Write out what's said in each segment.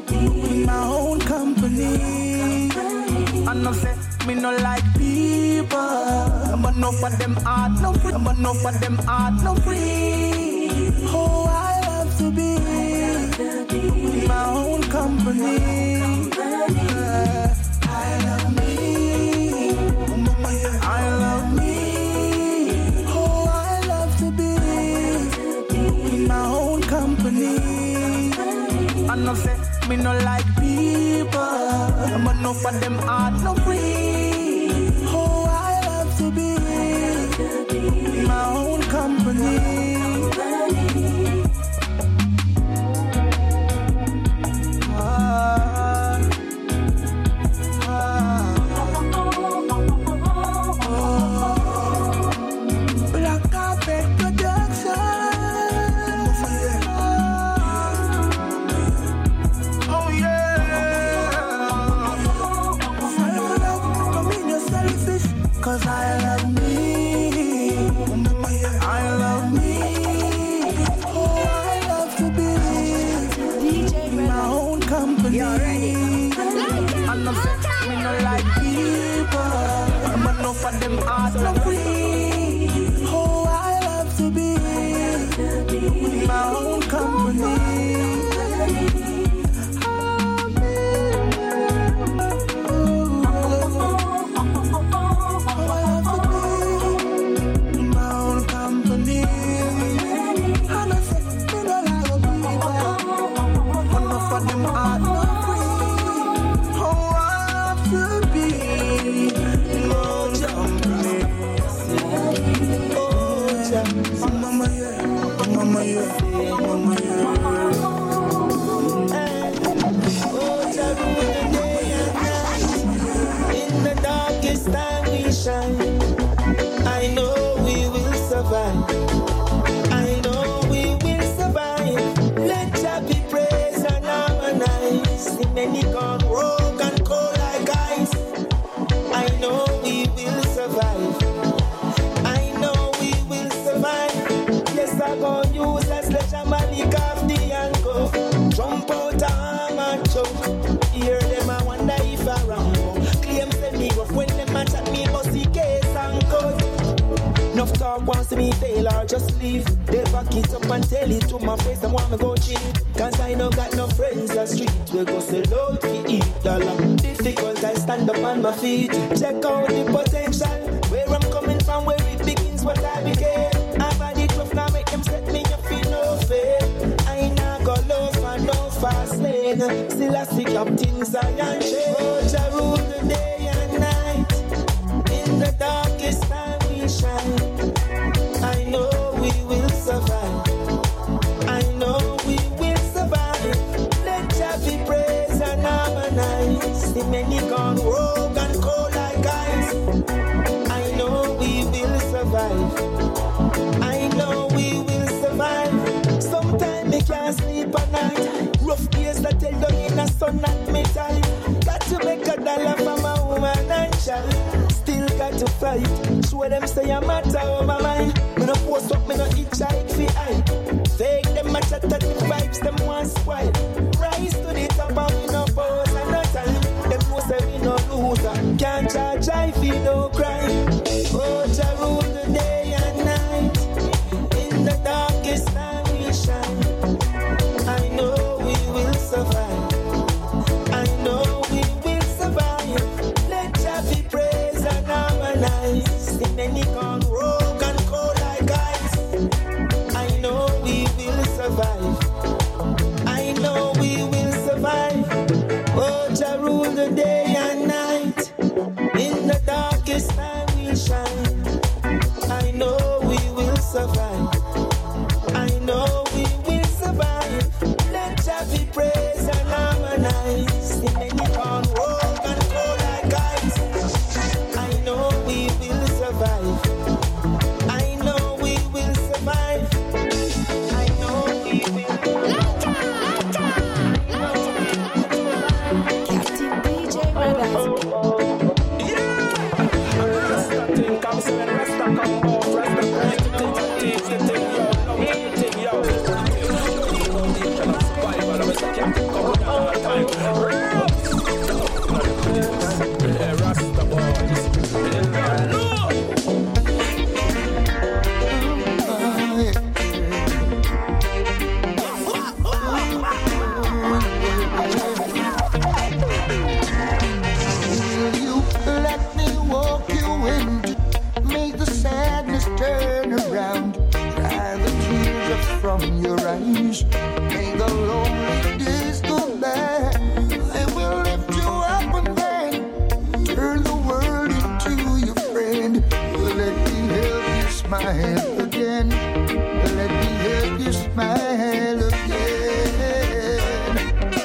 in my own company. And I say, me no like people, but no for them art, no free, but no for them art, no free. Oh, I love to be in my own company. I love me, I love me. Oh, I love to be in my own company. And I say, me no like people, but no for them art, no free. Oh, I love to be in my own company. Cause I love me, I love me. Oh, I love to be in my own company. And I'm saying, me no like people, but no for them art, no free. Oh, I love to be in my own company. In the darkest time we shine. I know we will survive. I know we will survive. Let Jah be praised and harmonized. The many gone rogue and cold like ice. I know we will survive. I know we will survive. Yes, I'm gonna use that sledgehammer, lick off the ankle. Jump out the arm and choke. Hear them, I wonder if I rambo. Claim say me rough when them a chat me must see case and cut. Enough talk wants to me fail or just leave. They back it up and tell it to my face and want me go cheat. Cause I no got no friends on street. We go sell out to eat dollar. Difficult I stand up on my feet. Check out the potential. Where I'm coming from, where it begins, what I became. I've had it rough now, make them set me up in no fair. I not go low for no fast lane. Still I see Captain Zion Shea. Oh, Jah rule the day and night. In the darkest time we shine. I know we will survive. I know we will survive. Let Jah be praised and harmonized. The many gone rogue and cold like ice. I know we will survive. I know we will survive. Sometimes me can't sleep at night. Rough days that tell down in the sun at me time. Got to make a dollar for my woman and child. Still got to fight. Show them say I'm matter over my mind. Me no post up, me no hitchhike fi eye. Fake them a chat at the vibes, them want spoil. Rise to the top and we no pose and no time. Them know say we no loser. Can't charge I feel no crime. Oh, Jah rule the day and night. In the darkest time we shine. I know we will survive. I know we will survive. Let Jah be praised and harmonized. The many gone rogue and cold like ice. I know we will survive. I know from your eyes. Make the lonely days go by. I will lift you up and then turn the world into your friend. Let me help you smile again. Let me help you smile again.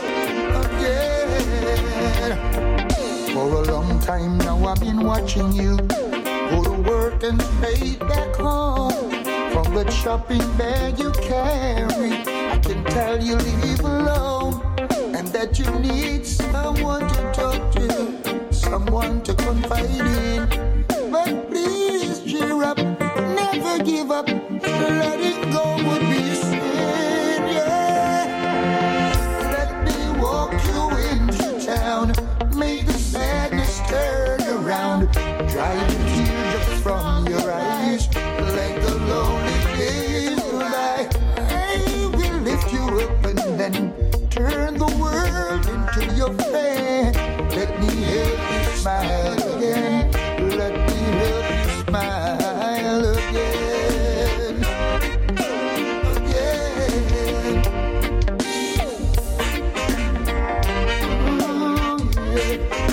Again. For a long time now I've been watching you go to work and straight back home. From the shopping bag you carry, I can tell you live alone, and that you need someone to talk to, someone to confide in. But please cheer up, never give up. Letting go would be a sin, yeah. Let me walk you into town, make the sadness turn around. Dry the teardrops from your eyes, let the lonely days go by. I will lift you up and then turn the world into your friend. Let me help you smile again. Let me help you smile again. Again. Oh, yeah.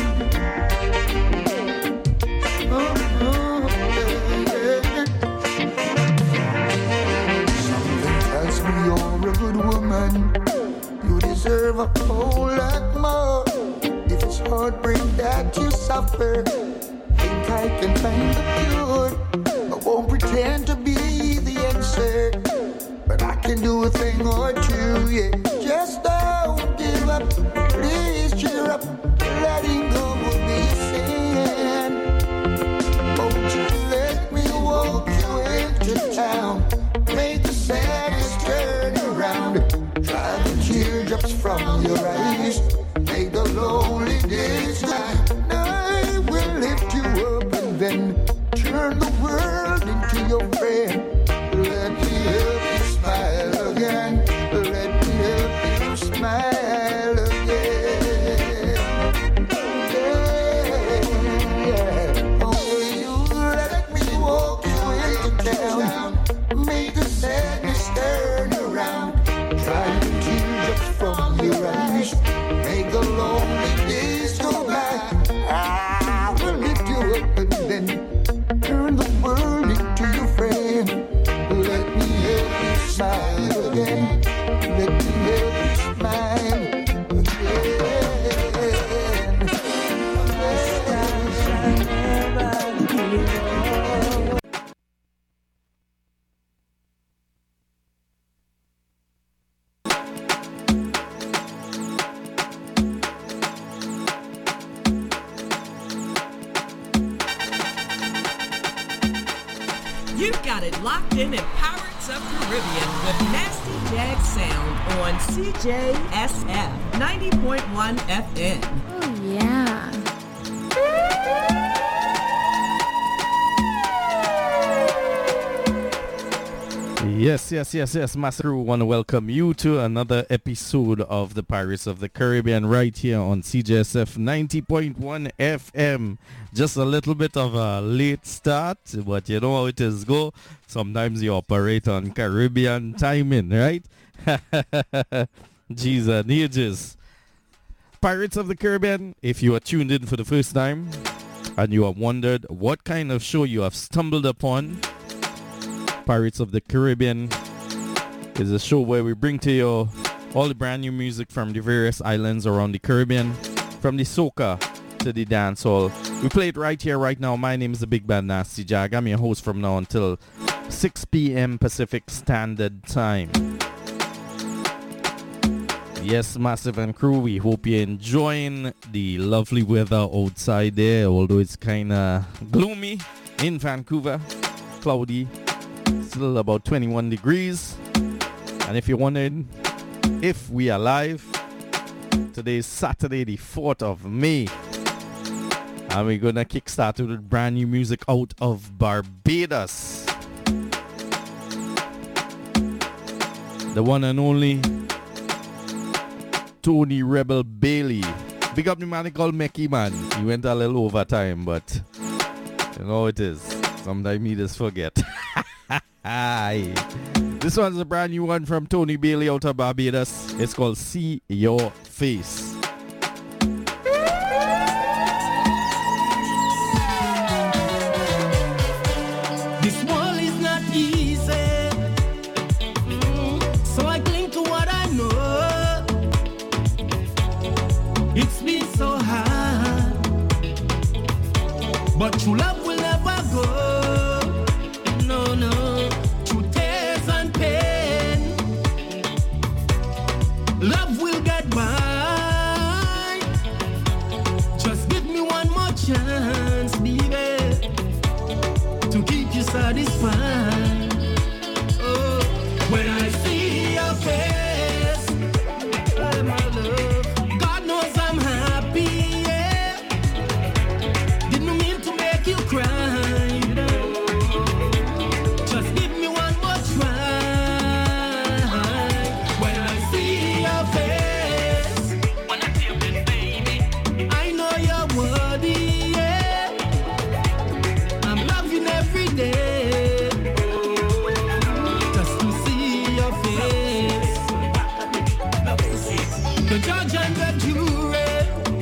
You're a good woman, you deserve a whole lot more. If it's heartbreak that you suffer, think I can find the cure. I won't pretend to be the answer, but I can do a thing or two, yeah. Just don't give up, please cheer up. Letting go will be a sin. Won't you let me walk you into town, make the saddest turn around. Dry the teardrops from your eyes, make the lonely days die. I will lift you up and then turn the world into your friend. Let me help you smile again. Let me help you smile again. Yeah. Oh, you let me walk you into town, make the sadness turn around. Dry the teardrops from your eyes, make the lonely days go by. I will lift you up and then turn the world into your friend. Let me help you smile again. Let me help you smile again. You've got it locked in at Pirates of Caribbean with Nasty Jag Sound on CJSF 90.1 FM. Oh, yeah. Yes, Master. Want to welcome you to another episode of the Pirates of the Caribbean right here on CJSF 90.1 FM. Just a little bit of a late start, but you know how it is go. Sometimes you operate on Caribbean timing, right? Jeez and ages. Pirates of the Caribbean, if you are tuned in for the first time and you have wondered what kind of show you have stumbled upon, Pirates of the Caribbean is a show where we bring to you all the brand new music from the various islands around the Caribbean, from the soca to the dancehall. We play it right here, right now. My name is the Big Bad Nasty Jag. I'm your host from now until 6 p.m. Pacific Standard Time. Yes, Massive and crew, we hope you're enjoying the lovely weather outside there, although it's kind of gloomy in Vancouver, cloudy. Still about 21 degrees. And if you're wondering if we are live, today is Saturday the 4th of May. And we're gonna kickstart with brand new music out of Barbados. The one and only Tony Rebel Bailey. Big up the man he called Mecky, man. He went a little overtime, but you know how it is. Sometimes he just forget. Aye. This one's a brand new one from Tony Bailey out of Barbados. It's called See Your Face. This world is not easy, so I cling to what I know. It's been so hard, but true love will never go. No, no, through tears and pain, love will get by. Just give me one more chance, baby, to keep you satisfied. Oh, when I see your face, oh, my love, God knows I'm happy, yeah. Didn't mean to make you cry, you know. Just give me one more try. When I see your face, when I feel it, baby, I know you're worthy, yeah. I'm loving every day, just to see your face. The judge and the jury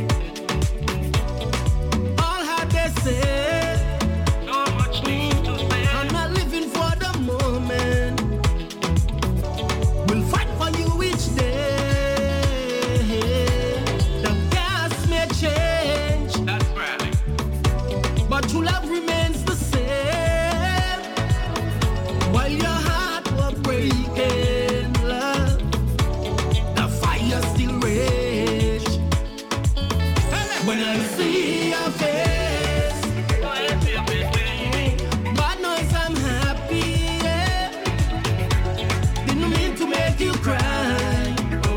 all had their say. I'm not living for the moment. We'll fight for you each day. The gas may change, but true love remains the same. While your heart was breaking, love, the fire still rage. When I see your face, God knows I'm happy, yeah. Didn't mean to make you cry.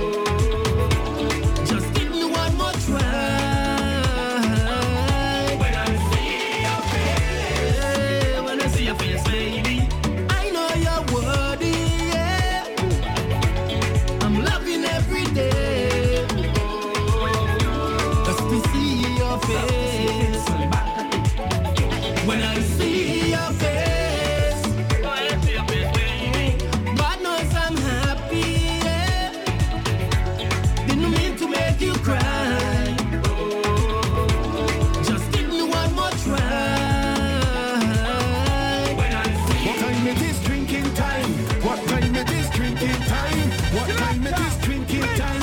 Just give me one more try. When I see your face, when I see your face, baby, I know you're worthy, yeah. I'm loving every day, just to see your face. When I see your face, God knows I'm happy, yeah. Didn't mean to make you cry. Just give me one more try. When I see What time it is drinking time? What time it is drinking time? What time it is drinking time?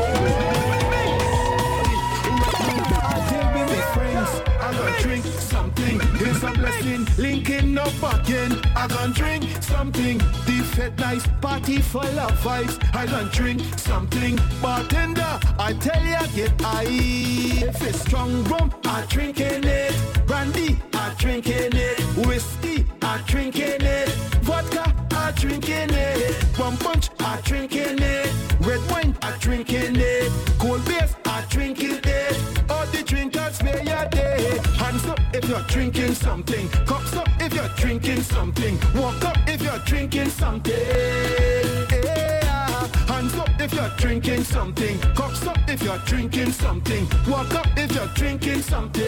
I tell me my friends, I gonna drink something. It's a blessing, linking up again. I gonna drink something. The fed nice party full of vibes. I gonna drink something. Bartender, I tell ya get high. If it's strong rum, I drinking it. Brandy, I drinking it. Whiskey, I drinking it. Vodka, I drinking it. Rum punch, I drinking it. Red wine, I drinking it. Cold beers, I drinking it. All the drinkers where you're there. Hands up if you're drinking something. Cups up if you're drinking something. Walk up if you're drinking something. Yeah. Hands up if you're drinking something. Cups up if you're drinking something. Walk up if you're drinking something.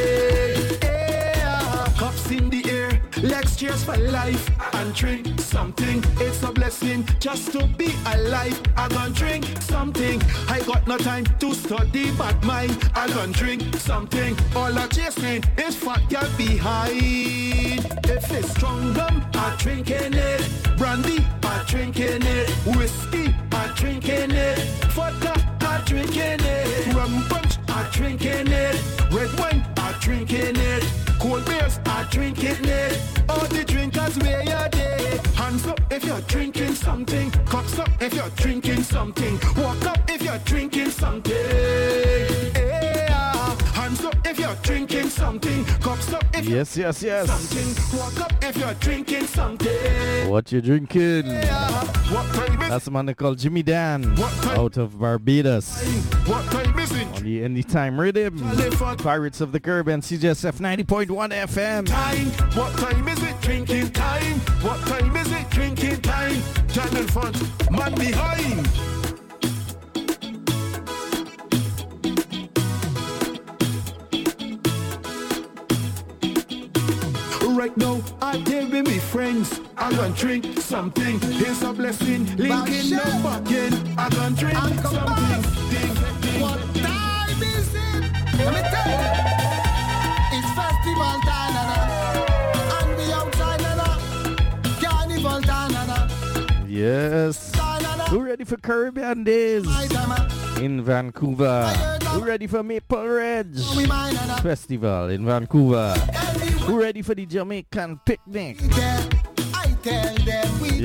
Yeah. Cups in the air. Let's cheers for life and drink something. It's a blessing just to be alive. I gonna drink something. I got no time to study but mind. I gonna drink something. All I chasing is fat girl behind. If it's strong rum, I drinking it. Brandy, I drinking it. Whiskey, I drinking it. Vodka, I drinking it. Rum punch, I drinking it. Red wine, I drinking it. Cold beers, I drinking it. All the drinkers where you're there. Hands up if you're drinking something. Cups up if you're drinking something. Walk up if you're drinking something. Yeah. Hands up if you're drinking something. Cups up if you're Yes. something. Walk up if you're drinking something. What you drinking? Yeah. What time is That's a man called Jimmy Dan What time? out of Barbados. What time is it? On the Anytime Rhythm. Pirates of the Caribbean, CJSF 90.1 FM. Time. What time is it? Drinking time. What time is it? Drinking time. Channel front, man behind. Right now, I deal with me friends. drinks. I gonna drink something. Here's a blessing. Linking no fucking. I gonna drink something. What time is it? Let me tell you. It's festival time, and we outside, carnival time, Yes. Who ready for Caribbean Days in Vancouver? Who ready for Maple Ridge Festival in Vancouver? Who ready for the Jamaican picnic? I tell them we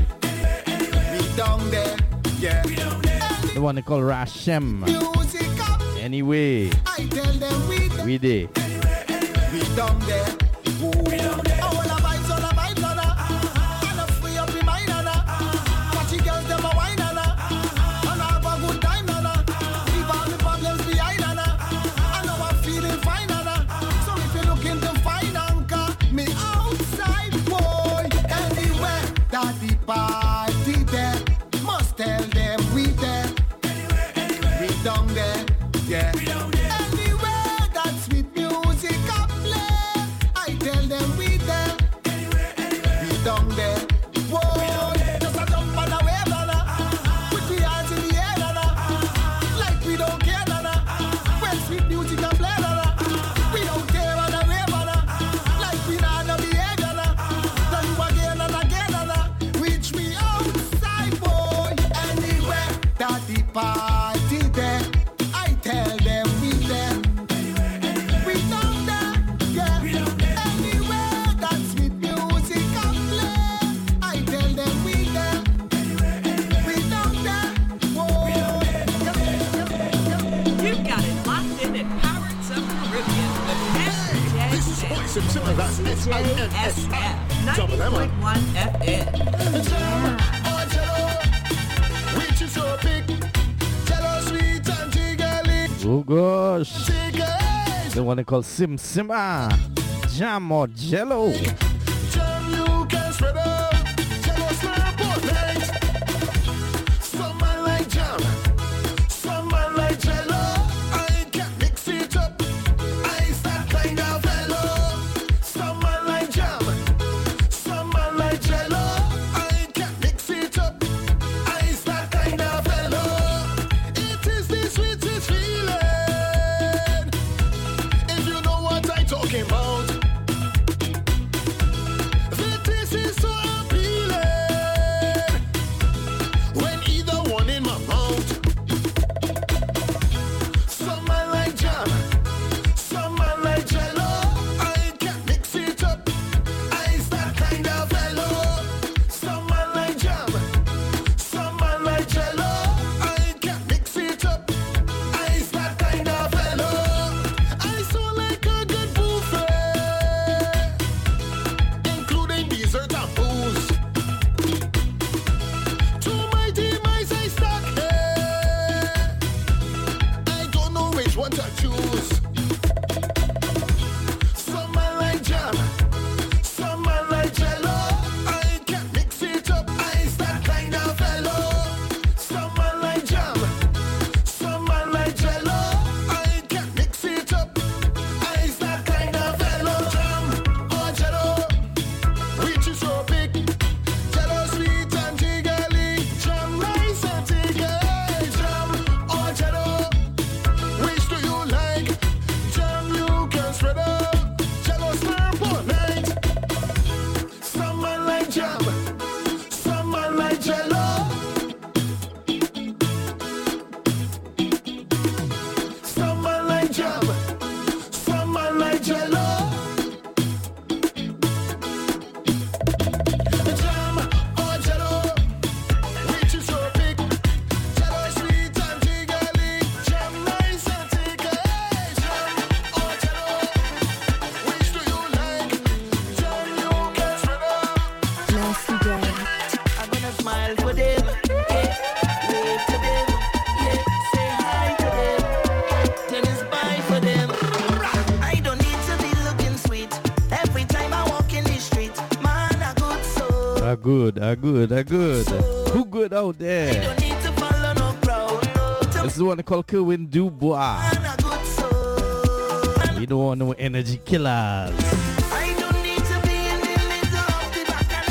down there, yeah. The one they call Rashem. Music up, Anyway, I tell them we there. We down there. All the vibes, all the vibes, and free up your mind, watch the girls them a wine, and have a good time, leave all the problems behind, and now I'm feeling fine, so if you're looking to find anchor, me outside boy, anywhere that the party there, must tell them we there, we down there, yeah. Anywhere that sweet music up play, I tell them we there, we down there. Whoa, just a jump on the wave, put the hands in the air, like we don't care, when sweet music up play, we don't care on the wave, like we not no behavior, then you again and again, reach me outside, boy, anywhere that the party there, I tell them we there, we down there, yeah, anywhere that sweet music up play, I tell them we there, we down there, whoa. You've got it locked in at Pirates of the Caribbean with Master Jazz Sound on CJSF 90.1 FM. Which is so big, jello sweet and jiggly, Oh gosh. jiggly. The one they call Sim Sima. Jam or Jello. Jam you can spread out, jello slurp all night. Some man like jam, some man like jello. I can mix it up, I's that kind of fellow. Some man like jam, some man like jello. I can mix it up, I's that kind of fellow. It is the sweetest feeling, if you know what I'm talking about. The taste is so appealing when either one in my mouth. Some man like jam, some man like jello. I can mix it up, I's that kind of fellow. Some man like jam, some man like jello. I can mix it up, I's that kind of fellow. I saw like a good buffet, including dessert and booze. To my demise I stuck here, I don't know which one to choose. Some man like jam, some man like jello. I can mix it up, I's that kind of fellow. Some man like jam, some man like jello. I can mix it up, I's that kind of fellow. Jam or jello, which is so big, jello sweet and jiggly, jam nice and jiggly. Jam or jello, which do you like? Jam you can spread out, jello slurp all night. Some man like jam, some man like jello. Some man like jam, some man like jello. Jam or jello, which is so big, jello sweet and jiggly, jam nice and jiggly. Jam or jello, which do you like? Jam you can spread out. I'm gonna smile for them, yeah, wave to them, yeah, say hi to them, then it's bye for them. I don't need to be looking sweet every time I walk in the street. Man, a good soul. A good. Who good out there? Don't need to follow no crowd. To This is the one they call Kerwin Dubois. man, a good soul. We don't want no energy killers. I don't need to be in the middle of the back and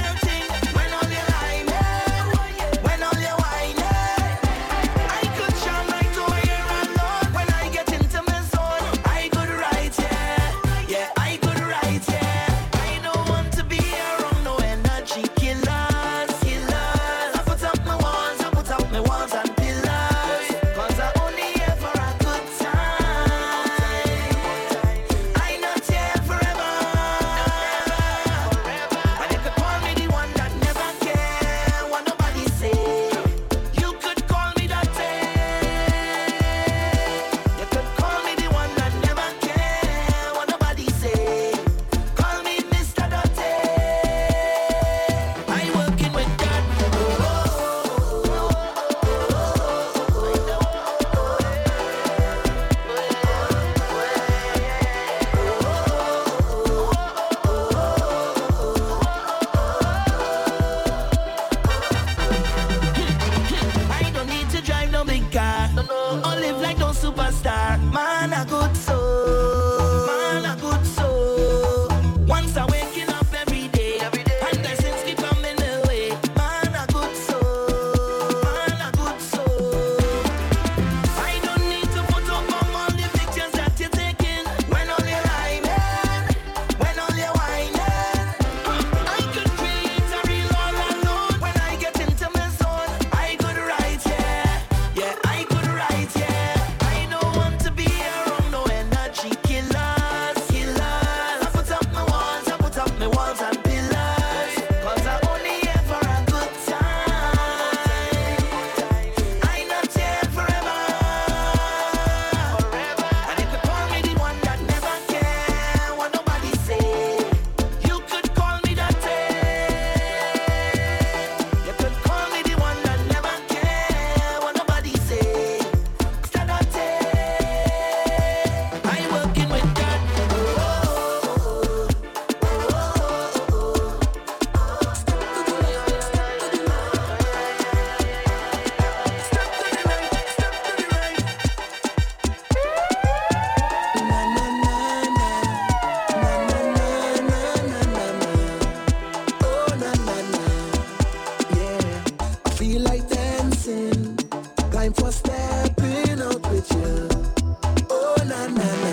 superstar. Man a good soul. Man a good soul. Once I waking up every day, and blessings keep coming away. Man a good soul. Man a good soul. I don't need to put up on all the pictures that you're taking. When all you're rhyming, when all you're whining, I could create a real all alone. When I get into my zone, I could write, yeah, I could write, yeah. I don't want to be around no energy killers, killers. I put up my walls and pillars, 'cause I only here for a good time. I not here forever. And if you call me the one that never care what nobody say, you could call me that you could call me the one that never care what nobody say. I working with God. I feel like dancing. Time for stepping out with you. Oh na na na.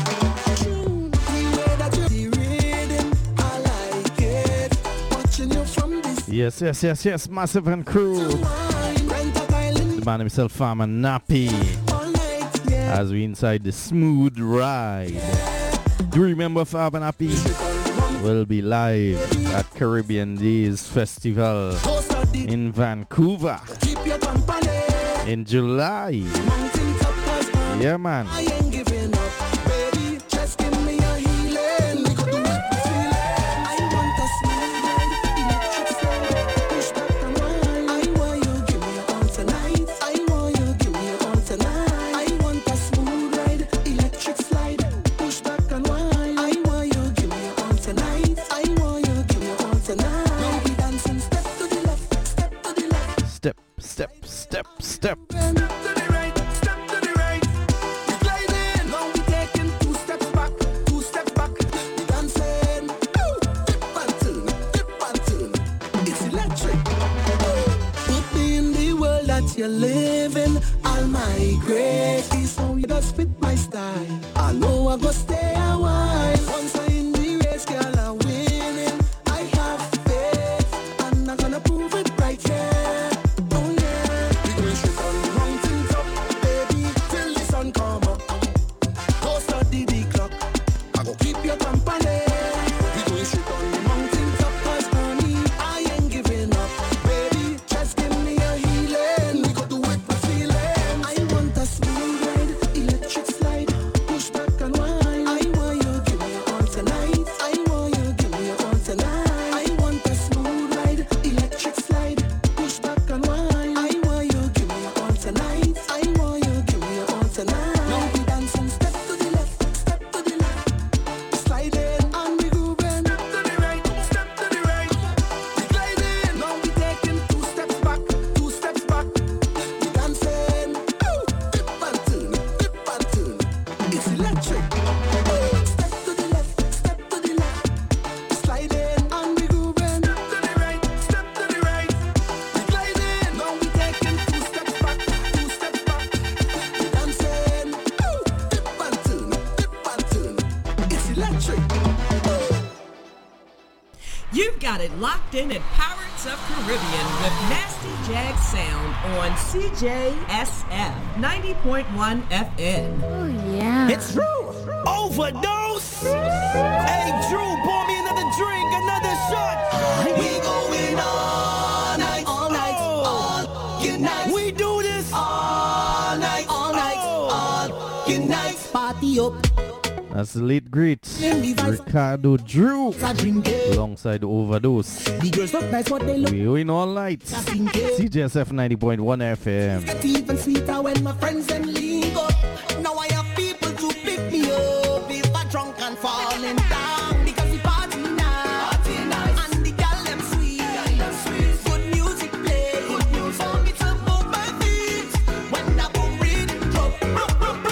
The way that you're the rhythm, I like it. Watching you from this Yes, Massive and Crew. wine, rent a island The man himself, Farmer Nappy, all night, yeah. as we inside the smooth ride. Do you remember Farmer Nappy will be live at Caribbean Days Festival Ghost of the in Vancouver keep your company. in July. Mountain top class, man. Yeah, man. I ain't giving up, baby. Just give me a healing. We could do it with feeling. I want a smooth ride, electric slide, push back and wine. I want you give me all tonight. I want you give me all tonight. I want a smooth ride, electric slide, push back and wine. I want you give me all tonight. I want you give me all tonight. Now we dancing step to the left, step to the left. Step, step, step, step. Step to the right, step to the right. We gliding, now we taking 2 steps back, 2 steps back. We dancing, dip and turn. It's electric. Put me in the world that you're living. I'll migrate. This how you just fit my style. I know I go stay a while. Once I in the race, girl, I'm winning. I have faith, and I'm gonna prove it right here. Oh yeah. We going straight on the mountain top, baby, till the sun come up. Go study the clock, I go keep your company. We going straight on the mountain top, 'cause honey, I ain't giving up, baby. Just give me a healing. We go do it with feeling. I want a smooth ride, electric slide, push back and wine. I want you give me all tonight. I want you give me all tonight. I want a smooth ride, electric slide, push back and wine. I want you give me all tonight. I want you give me all tonight. Now we dancing step to the left, sliding and we grooving. Step to the right, step to the right. We gliding, now we taking 2 steps back, 2 steps back. We dancing, dip and turn. It's electric. Step to the left, sliding and we grooving. Step to the right, we gliding, now we taking 2 steps back, 2 steps back. We dancing, dip and turn. It's electric. You've got it locked in at Pirates of Caribbean with Nasty Jag Sound on CJSF 90.1 FM. Oh, yeah. It's true. Overdose. Hey, Drew, pour me another drink, another shot. We going all night, all night, all night. We do this all night, all night. Party up. That's the late great Ricardo Drew alongside Overdose. The girls look nice, what they look We win all night. CJSF 90.1 FM. get even sweeter when my friends them link up. Now I have people to pick me up if I drunk and falling down because the party night, and the girl them sweet. Good music play, for me to move my feet when I boom read drop.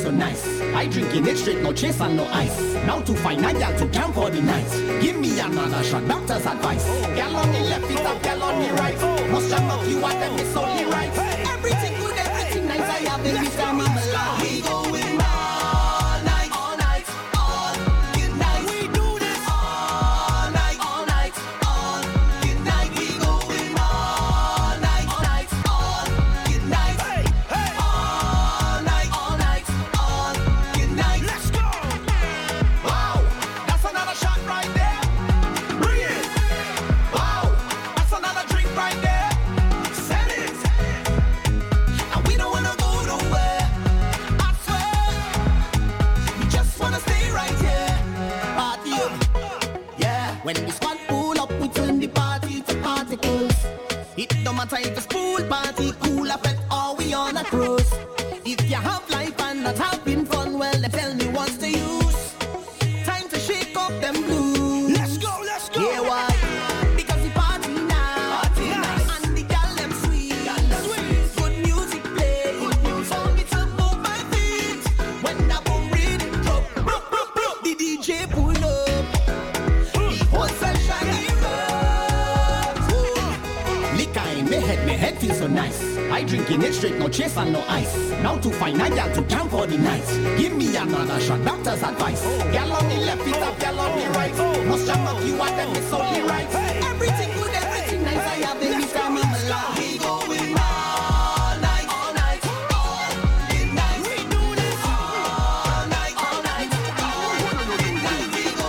so nice. I drinking it straight, no chase and no ice. Now to find a girl to camp for the night. Give me another shot, doctor's advice. Girl on the left, it up, girl on the right. Must jam up you at them, it's only right. Everything good, everything nice. I have every time I'm alive. We going all night, all night, all good night. We do this all night, all night, all good night. We going all night, all night, all good night. Hey, hey. All night, all night, all good night. Let's go. Wow, that's another shot right there. Bring it. Wow, that's another drink right there. Send it. And we don't wanna go nowhere. I swear, we just wanna stay right here. Party up. Yeah, when the squad pull up, we turn the party to particles. It don't matter if it's pool party, cool effect, or we on a cruise. If you have life and not having fun, well, then tell me what's the use. Time to shake up them blues. Let's go, let's go. Yeah, why? Because we party now. Party nice. And the gal them sweet. Good music play. Good music. For me to move my feet. When I boom read it up. The DJ pull up. The whole session erupts. Liquor in my head feels so nice. I drinking it straight, no chase and no ice. Now to find a girl to camp for the night. Give me another shot, doctor's advice. Girl on the left, it up, girl on the right. Must jam up you at them, it's only right. Everything good, everything nice. I have every time I'm alive. We going all night, all night, all midnight. We do this all night, all night, all midnight. We go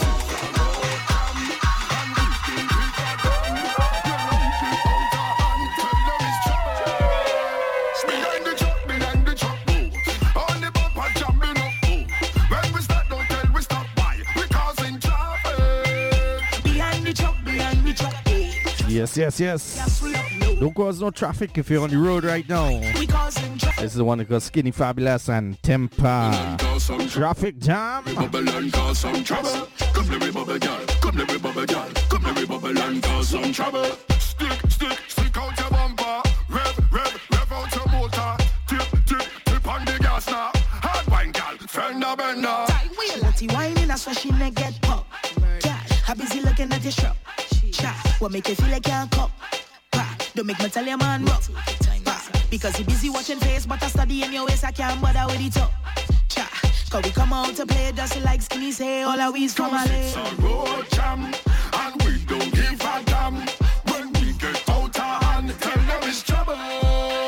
Behind the truck, move. On the bumper jumping up, move. When we start, don't tell we stop. Why? We causing traffic. behind the truck, Yes, yes, yes. Don't cause no traffic if you're on the road right now. we causing traffic. This is the one that goes Skinny Fabulous and Tempa. Traffic jam. Bubble and cause some trouble. Come let me bubble, girl. Come let me bubble, girl. Come let me bubble and cause some trouble. Stick out your bumper. Rev out your motor. Tip on the gas now. Hard wine, girl. Fender bender. Tight wheel, Lottie whining, that's why she neck get pop. Cash, I busy looking at the shop. Chat, what make you feel like can't cop? Don't make me tell your man rock. Because he busy watching face, but I study in your waist, I can't bother with it up. Chat, cause we come out to play, just like Skinny say, all our we's from It's LA. a road jam, and we don't give a damn. When we get out of hand, tell them it's trouble.